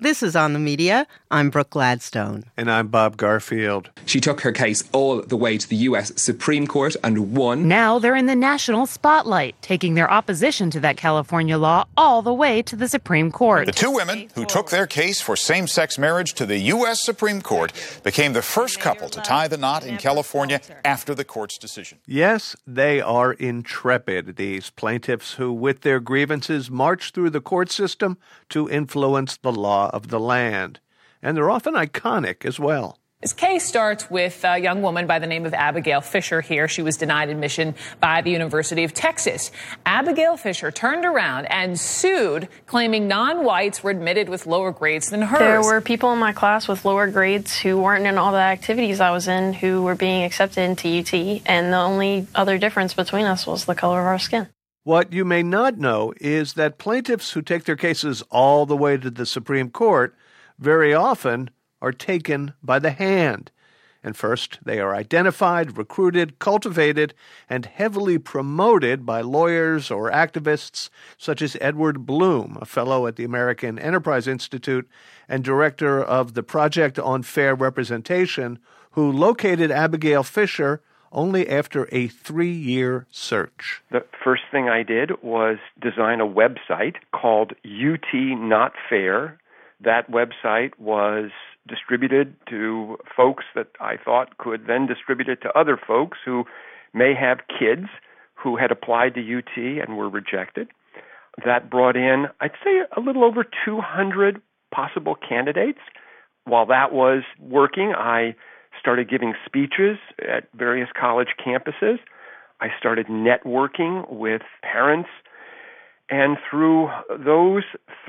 This is On the Media. I'm Brooke Gladstone. And I'm Bob Garfield. She took her case all the way to the U.S. Supreme Court and won. Now they're in the national spotlight, taking their opposition to that California law all the way to the Supreme Court. The two women who took their case for same-sex marriage to the U.S. Supreme Court became the first couple to tie the knot in California after the court's decision. Yes, they are intrepid, these plaintiffs who, with their grievances, march through the court system to influence the law of the land. And they're often iconic as well. This case starts with a young woman by the name of Abigail Fisher here. She was denied admission by the University of Texas. Abigail Fisher turned around and sued, claiming non-whites were admitted with lower grades than hers. There were people in my class with lower grades who weren't in all the activities I was in who were being accepted into UT, and the only other difference between us was the color of our skin. What you may not know is that plaintiffs who take their cases all the way to the Supreme Court very often are taken by the hand. And first, they are identified, recruited, cultivated, and heavily promoted by lawyers or activists such as Edward Bloom, a fellow at the American Enterprise Institute and director of the Project on Fair Representation, who located Abigail Fisher only after a 3-year search. The first thing I did was design a website called UT Not Fair. That website was distributed to folks that I thought could then distribute it to other folks who may have kids who had applied to UT and were rejected. That brought in, I'd say, a little over 200 possible candidates. While that was working, I started giving speeches at various college campuses. I started networking with parents. And through those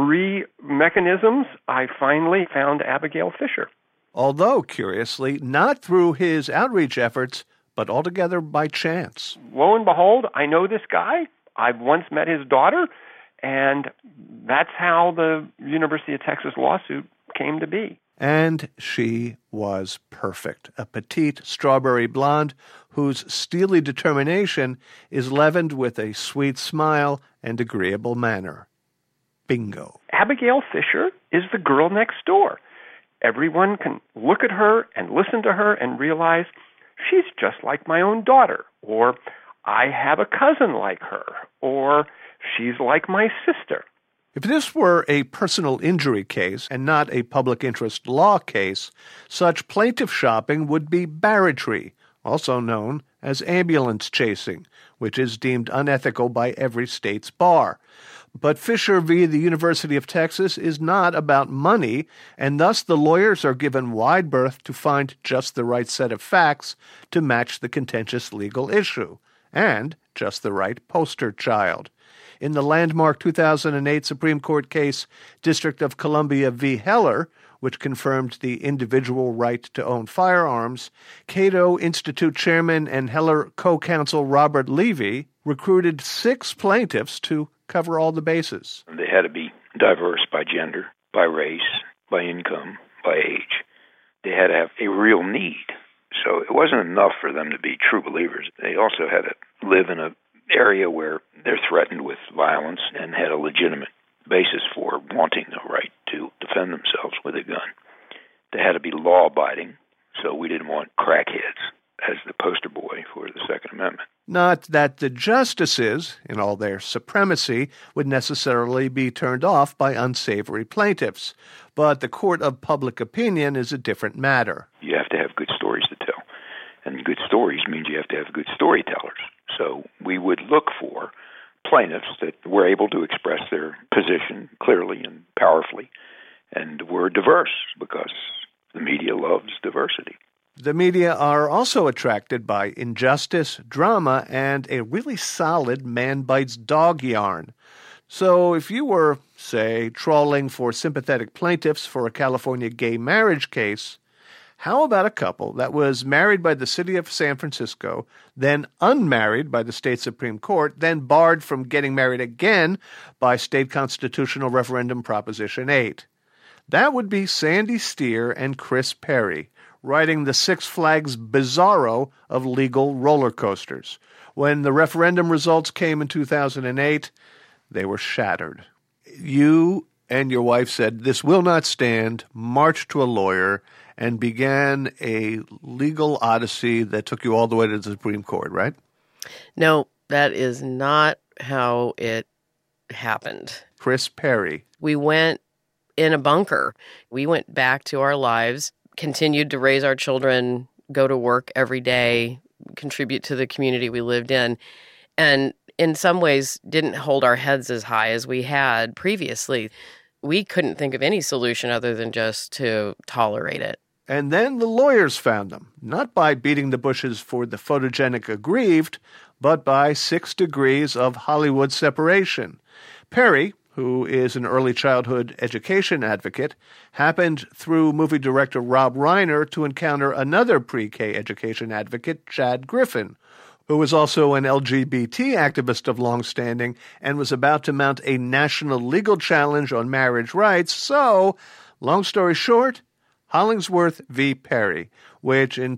3 mechanisms, I finally found Abigail Fisher. Although, curiously, not through his outreach efforts, but altogether by chance. Lo and behold, I know this guy. I've once met his daughter, and that's how the University of Texas lawsuit came to be. And she was perfect, a petite strawberry blonde whose steely determination is leavened with a sweet smile and agreeable manner. Bingo. Abigail Fisher is the girl next door. Everyone can look at her and listen to her and realize she's just like my own daughter, or I have a cousin like her, or she's like my sister. If this were a personal injury case and not a public interest law case, such plaintiff shopping would be barratry, also known as ambulance chasing, which is deemed unethical by every state's bar. But Fisher v. the University of Texas is not about money, and thus the lawyers are given wide berth to find just the right set of facts to match the contentious legal issue, and just the right poster child. In the landmark 2008 Supreme Court case, District of Columbia v. Heller, which confirmed the individual right to own firearms, Cato Institute chairman and Heller co-counsel Robert Levy recruited 6 plaintiffs to cover all the bases. They had to be diverse by gender, by race, by income, by age. They had to have a real need. So it wasn't enough for them to be true believers. They also had to live in an area where they're threatened with violence and had a legitimate basis for wanting the right to defend themselves with a gun. They had to be law-abiding, so we didn't want crackheads as the poster boy for the Second Amendment. Not that the justices, in all their supremacy, would necessarily be turned off by unsavory plaintiffs, but the court of public opinion is a different matter. You have to have good stories to tell, and good stories means you have to have good storytellers. So we would look for plaintiffs that were able to express their position clearly and powerfully and were diverse, because the media loves diversity. The media are also attracted by injustice, drama, and a really solid man-bites-dog yarn. So if you were, say, trawling for sympathetic plaintiffs for a California gay marriage case, how about a couple that was married by the city of San Francisco, then unmarried by the state Supreme Court, then barred from getting married again by state constitutional referendum Proposition 8? That would be Sandy Steer and Chris Perry, riding the Six Flags Bizarro of legal roller coasters. When the referendum results came in 2008, they were shattered. You And your wife said, this will not stand, marched to a lawyer, and began a legal odyssey that took you all the way to the Supreme Court, right? No, that is not how it happened. Chris Perry. We went in a bunker. We went back to our lives, continued to raise our children, go to work every day, contribute to the community we lived in, and in some ways didn't hold our heads as high as we had previously. We couldn't think of any solution other than just to tolerate it. And then the lawyers found them, not by beating the bushes for the photogenic aggrieved, but by 6 degrees of Hollywood separation. Perry, who is an early childhood education advocate, happened through movie director Rob Reiner to encounter another pre-K education advocate, Chad Griffin, who was also an LGBT activist of long standing and was about to mount a national legal challenge on marriage rights. So, long story short, Hollingsworth v. Perry, which in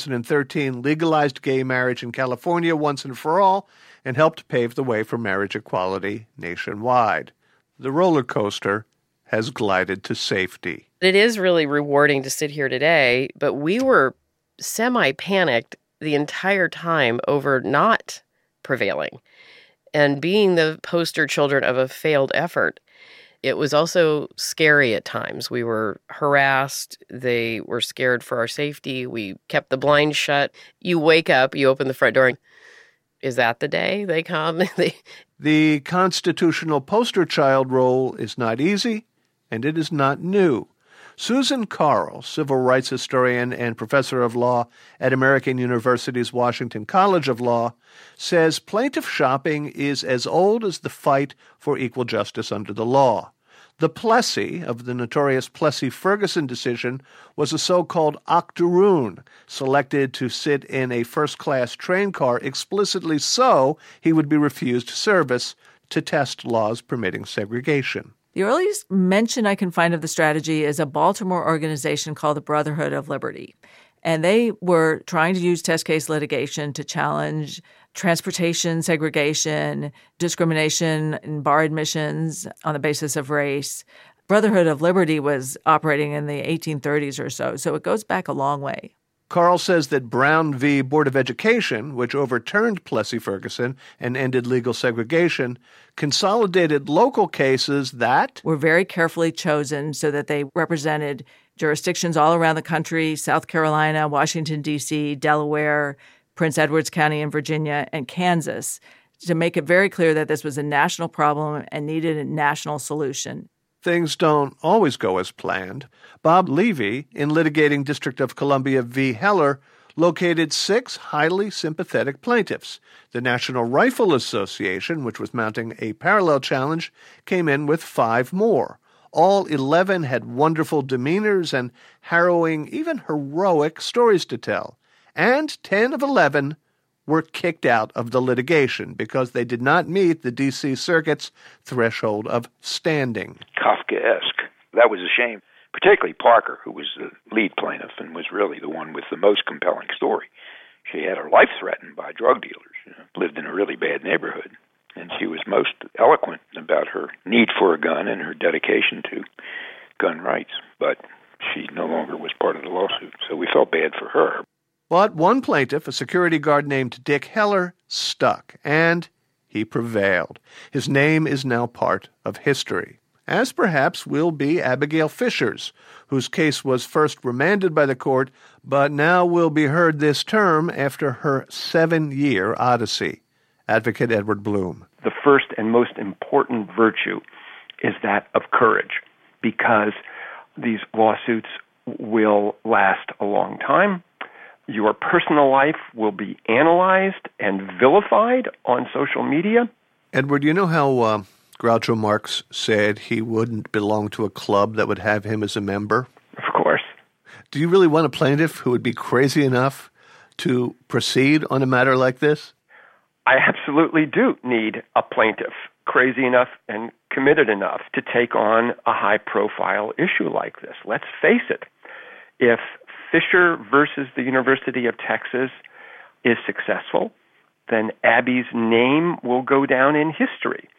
2013 legalized gay marriage in California once and for all and helped pave the way for marriage equality nationwide. The roller coaster has glided to safety. It is really rewarding to sit here today, but we were semi-panicked the entire time over not prevailing and being the poster children of a failed effort. It was also scary at times. We were harassed. They were scared for our safety. We kept the blinds shut. You wake up, you open the front door, and is that the day they come? The constitutional poster child role is not easy, and it is not new. Susan Carl, civil rights historian and professor of law at American University's Washington College of Law, says plaintiff shopping is as old as the fight for equal justice under the law. The Plessy of the notorious Plessy-Ferguson decision was a so-called octoroon, selected to sit in a first-class train car explicitly so he would be refused service to test laws permitting segregation. The earliest mention I can find of the strategy is a Baltimore organization called the Brotherhood of Liberty. And they were trying to use test case litigation to challenge transportation segregation, discrimination in bar admissions on the basis of race. Brotherhood of Liberty was operating in the 1830s or so it goes back a long way. Carl says that Brown v. Board of Education, which overturned Plessy-Ferguson and ended legal segregation, consolidated local cases that were very carefully chosen so that they represented jurisdictions all around the country, South Carolina, Washington, D.C., Delaware, Prince Edwards County in Virginia, and Kansas, to make it very clear that this was a national problem and needed a national solution. Things don't always go as planned. Bob Levy, in litigating District of Columbia v. Heller, located 6 highly sympathetic plaintiffs. The National Rifle Association, which was mounting a parallel challenge, came in with 5 more. All 11 had wonderful demeanors and harrowing, even heroic stories to tell. And 10 of 11 were kicked out of the litigation because they did not meet the D.C. Circuit's threshold of standing. Kafkaesque. That was a shame, particularly Parker, who was the lead plaintiff and was really the one with the most compelling story. She had her life threatened by drug dealers, lived in a really bad neighborhood, and she was most eloquent about her need for a gun and her dedication to gun rights. But she no longer was part of the lawsuit, so we felt bad for her. But one plaintiff, a security guard named Dick Heller, stuck, and he prevailed. His name is now part of history, as perhaps will be Abigail Fisher's, whose case was first remanded by the court, but now will be heard this term after her 7-year odyssey. Advocate Edward Bloom. The first and most important virtue is that of courage, because these lawsuits will last a long time. Your personal life will be analyzed and vilified on social media. Edward, you know how Groucho Marx said he wouldn't belong to a club that would have him as a member? Of course. Do you really want a plaintiff who would be crazy enough to proceed on a matter like this? I absolutely do need a plaintiff crazy enough and committed enough to take on a high-profile issue like this. Let's face it. If Fisher versus the University of Texas is successful, then Abby's name will go down in history.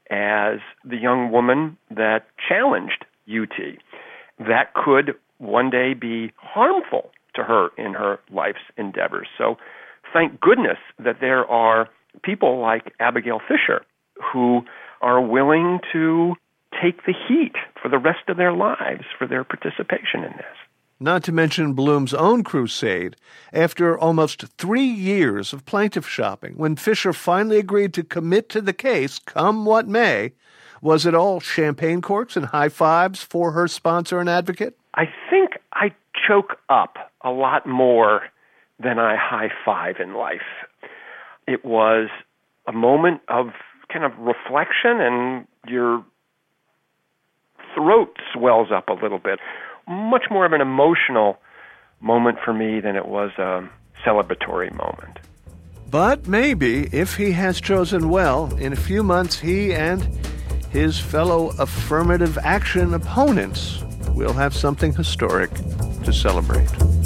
as the young woman that challenged UT. That could one day be harmful to her in her life's endeavors. So thank goodness that there are people like Abigail Fisher who are willing to take the heat for the rest of their lives for their participation in this. Not to mention Bloom's own crusade. After almost 3 years of plaintiff shopping, when Fisher finally agreed to commit to the case, come what may, was it all champagne corks and high fives for her sponsor and advocate? I think I choke up a lot more than I high five in life. It was a moment of kind of reflection, and your throat swells up a little bit. Much more of an emotional moment for me than it was a celebratory moment. But maybe, if he has chosen well, in a few months he and his fellow affirmative action opponents will have something historic to celebrate.